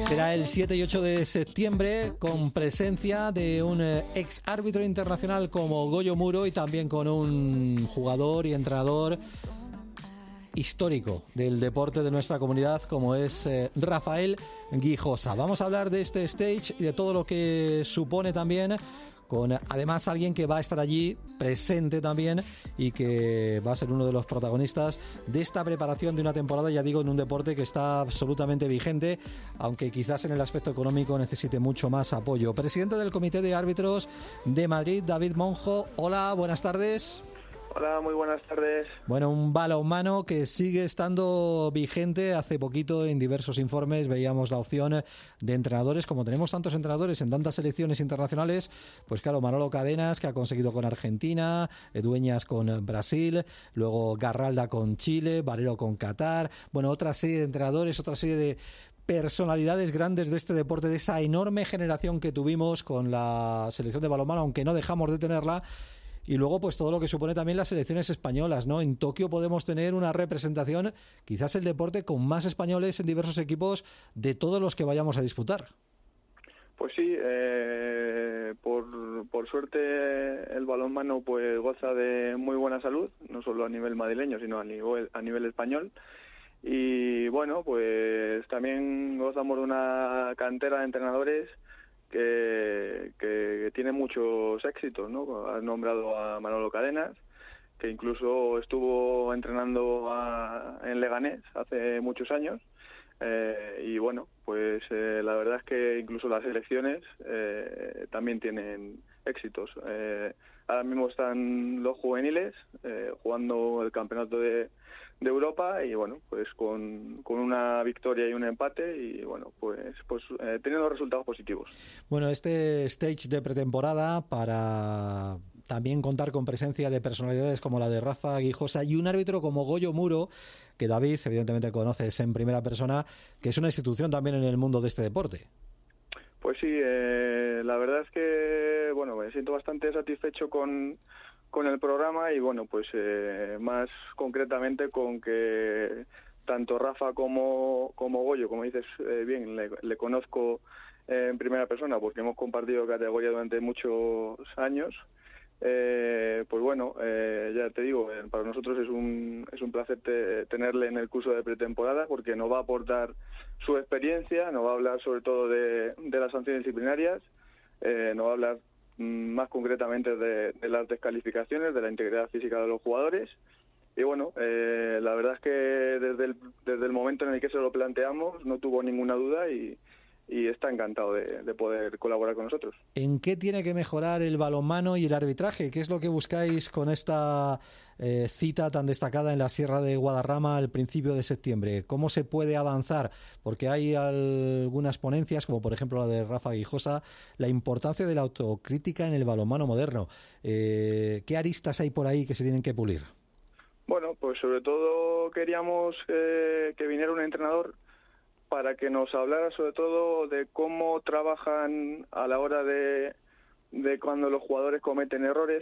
Será el 7 y 8 de septiembre con presencia de un ex árbitro internacional como Goyo Muro y también con un jugador y entrenador histórico del deporte de nuestra comunidad como es Rafael Guijosa. Vamos a hablar de este stage y de todo lo que supone también, con además alguien que va a estar allí presente también y que va a ser uno de los protagonistas de esta preparación de una temporada, ya digo, en un deporte que está absolutamente vigente, aunque quizás en el aspecto económico necesite mucho más apoyo. Presidente del Comité de Árbitros de Madrid, David Monjo. Hola, buenas tardes. Hola, muy buenas tardes. Bueno, un balonmano que sigue estando vigente. Hace poquito en diversos informes veíamos la opción de entrenadores. Como tenemos tantos entrenadores en tantas selecciones internacionales, pues claro, Manolo Cadenas, que ha conseguido con Argentina, Dueñas con Brasil, luego Garralda con Chile, Valero con Qatar, bueno, otra serie de entrenadores, otra serie de personalidades grandes de este deporte, de esa enorme generación que tuvimos con la selección de balonmano, aunque no dejamos de tenerla. Y luego, pues todo lo que supone también las selecciones españolas, ¿no? En Tokio podemos tener una representación, quizás el deporte con más españoles en diversos equipos de todos los que vayamos a disputar. Pues sí, por suerte el balonmano pues goza de muy buena salud, no solo a nivel madrileño, sino a nivel español. Y bueno, pues también gozamos de una cantera de entrenadores que tiene muchos éxitos, ¿no? Has nombrado a Manolo Cadenas, que incluso estuvo entrenando en Leganés hace muchos años, y bueno, pues la verdad es que incluso las selecciones también tienen éxitos. Ahora mismo están los juveniles jugando el campeonato de Europa y bueno, pues con una victoria y un empate y bueno, pues teniendo resultados positivos. Bueno, este stage de pretemporada para también contar con presencia de personalidades como la de Rafa Guijosa y un árbitro como Goyo Muro, que David evidentemente conoces en primera persona, que es una institución también en el mundo de este deporte. Pues sí, la verdad es que bueno, me siento bastante satisfecho con el programa y bueno, pues más concretamente con que tanto Rafa como Goyo, como dices bien, le conozco en primera persona porque hemos compartido categoría durante muchos años. Pues bueno, ya te digo, para nosotros es un placer tenerle en el curso de pretemporada porque nos va a aportar su experiencia, nos va a hablar sobre todo de las sanciones disciplinarias, nos va a hablar más concretamente de las descalificaciones, de la integridad física de los jugadores. Y bueno, la verdad es que desde el momento en el que se lo planteamos no tuvo ninguna duda y está encantado de poder colaborar con nosotros. ¿En qué tiene que mejorar el balonmano y el arbitraje? ¿Qué es lo que buscáis con esta cita tan destacada en la Sierra de Guadarrama al principio de septiembre? ¿Cómo se puede avanzar? Porque hay algunas ponencias, como por ejemplo la de Rafa Guijosa, la importancia de la autocrítica en el balonmano moderno. ¿Qué aristas hay por ahí que se tienen que pulir? Bueno, pues sobre todo queríamos que viniera un entrenador para que nos hablara sobre todo de cómo trabajan a la hora de cuando los jugadores cometen errores,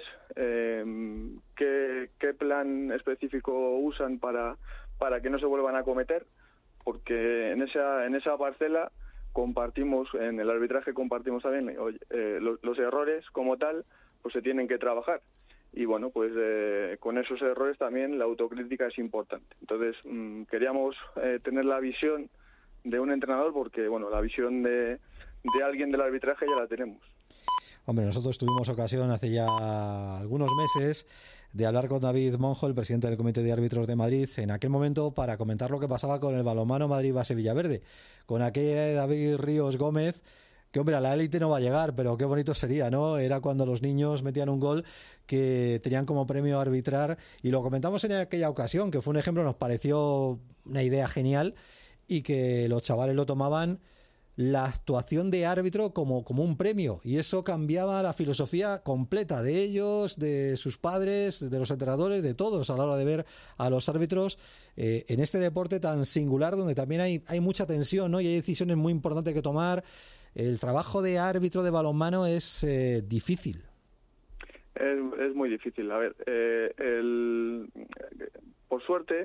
qué plan específico usan para que no se vuelvan a cometer, porque en esa parcela compartimos, en el arbitraje compartimos también los errores como tal, pues se tienen que trabajar. Y bueno, pues con esos errores también la autocrítica es importante. Entonces queríamos tener la visión de un entrenador porque bueno, la visión de alguien del arbitraje ya la tenemos. Hombre, nosotros tuvimos ocasión hace ya algunos meses de hablar con David Monjo, el presidente del Comité de Árbitros de Madrid, en aquel momento para comentar lo que pasaba con el balonmano Madrid Base Villaverde, con aquel David Ríos Gómez, que hombre, a la élite no va a llegar, pero qué bonito sería, ¿no? Era cuando los niños metían un gol que tenían como premio arbitrar, y lo comentamos en aquella ocasión, que fue un ejemplo, nos pareció una idea genial, y que los chavales lo tomaban la actuación de árbitro como un premio, y eso cambiaba la filosofía completa de ellos, de sus padres, de los entrenadores, de todos a la hora de ver a los árbitros en este deporte tan singular donde también hay mucha tensión, ¿no? Y hay decisiones muy importantes que tomar. El trabajo de árbitro de balonmano es difícil. Es muy difícil. A ver, por suerte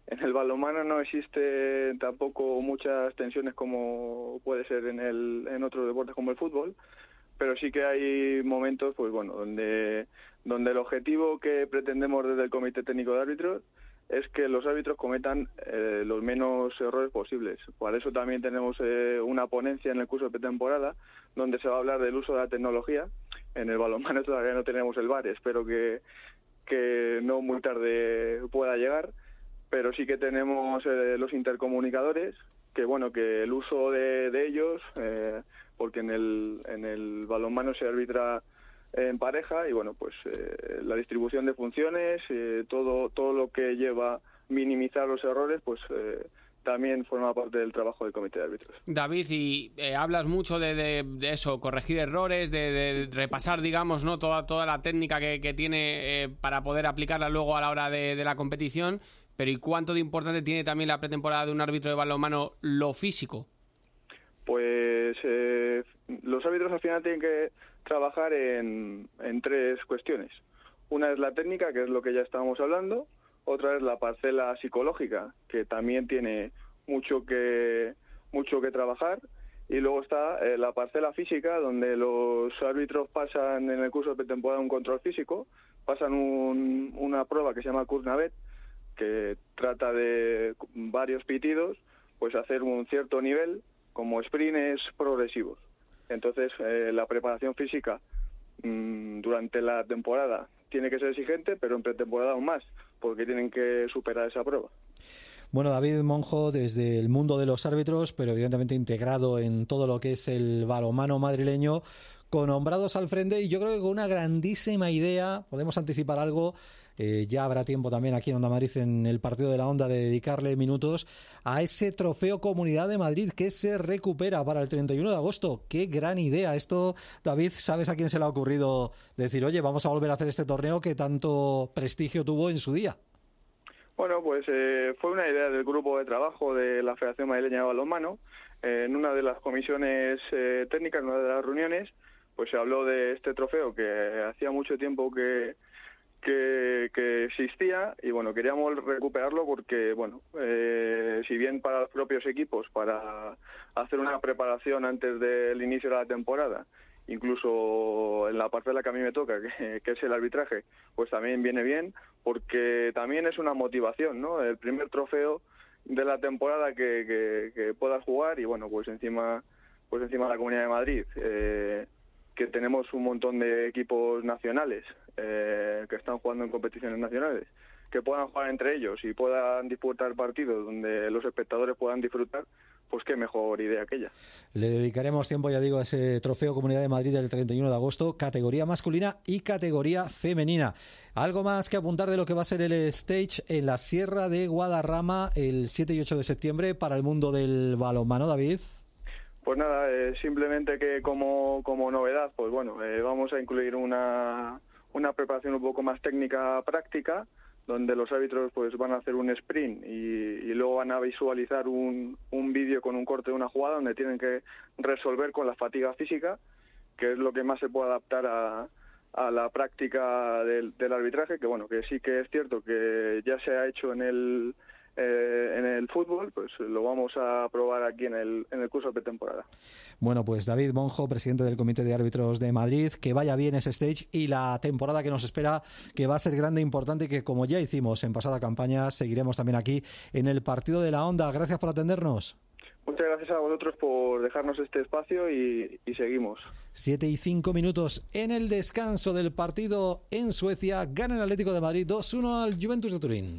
En el balonmano no existe tampoco muchas tensiones como puede ser en otros deportes como el fútbol, pero sí que hay momentos, pues bueno, donde el objetivo que pretendemos desde el Comité Técnico de Árbitros es que los árbitros cometan los menos errores posibles. Por eso también tenemos una ponencia en el curso de pretemporada donde se va a hablar del uso de la tecnología. En el balonmano todavía no tenemos el VAR, espero que no muy tarde pueda llegar, pero sí que tenemos los intercomunicadores, que bueno, que el uso de ellos, porque en el balonmano se arbitra en pareja y bueno, pues la distribución de funciones, todo lo que lleva minimizar los errores, pues también forma parte del trabajo del comité de árbitros. David, y hablas mucho de eso, corregir errores, de repasar, digamos, ¿no? toda la técnica que tiene para poder aplicarla luego a la hora de la competición, pero ¿y cuánto de importante tiene también la pretemporada de un árbitro de balonmano lo físico? Pues los árbitros al final tienen que trabajar en tres cuestiones. Una es la técnica, que es lo que ya estábamos hablando. Otra es la parcela psicológica, que también tiene mucho que trabajar. Y luego está la parcela física, donde los árbitros pasan en el curso de pretemporada un control físico, pasan una prueba que se llama Kuznavet, que trata de varios pitidos, pues hacer un cierto nivel como sprints progresivos. Entonces, la preparación física durante la temporada tiene que ser exigente, pero en pretemporada aún más, porque tienen que superar esa prueba. Bueno, David Monjo, desde el mundo de los árbitros, pero evidentemente integrado en todo lo que es el balonmano madrileño, con nombrados al frente y yo creo que con una grandísima idea, podemos anticipar algo. Ya habrá tiempo también aquí en Onda Madrid, en el partido de la Onda, de dedicarle minutos a ese trofeo Comunidad de Madrid que se recupera para el 31 de agosto. ¡Qué gran idea! Esto, David, ¿sabes a quién se le ha ocurrido decir, oye, vamos a volver a hacer este torneo que tanto prestigio tuvo en su día? Bueno, pues fue una idea del grupo de trabajo de la Federación Madrileña de Balonmano. En una de las comisiones técnicas, en una de las reuniones, pues se habló de este trofeo que hacía mucho tiempo que existía y bueno, queríamos recuperarlo porque bueno, si bien para los propios equipos, para hacer una preparación antes del inicio de la temporada, incluso en la parcela que a mí me toca, que es el arbitraje, pues también viene bien, porque también es una motivación, ¿no? El primer trofeo de la temporada que puedas jugar y bueno, pues encima de la Comunidad de Madrid, que tenemos un montón de equipos nacionales que están jugando en competiciones nacionales, que puedan jugar entre ellos y puedan disputar partidos donde los espectadores puedan disfrutar, pues qué mejor idea aquella. Le dedicaremos tiempo, ya digo, a ese trofeo Comunidad de Madrid del 31 de agosto, categoría masculina y categoría femenina. ¿Algo más que apuntar de lo que va a ser el stage en la Sierra de Guadarrama el 7 y 8 de septiembre para el mundo del balonmano, David? Pues nada, simplemente que como novedad, pues bueno, vamos a incluir una preparación un poco más técnica práctica, donde los árbitros pues van a hacer un sprint y luego van a visualizar un vídeo con un corte de una jugada donde tienen que resolver con la fatiga física, que es lo que más se puede adaptar a la práctica del arbitraje, que bueno, que sí que es cierto que ya se ha hecho en el fútbol, pues lo vamos a probar aquí en el curso de pretemporada. Bueno, pues David Monjo, presidente del Comité de Árbitros de Madrid, que vaya bien ese stage y la temporada que nos espera, que va a ser grande e importante y que, como ya hicimos en pasada campaña, seguiremos también aquí en el partido de la Onda. Gracias por atendernos. Muchas gracias a vosotros por dejarnos este espacio y seguimos. 7:05 en el descanso del partido en Suecia. Gana el Atlético de Madrid 2-1 al Juventus de Turín.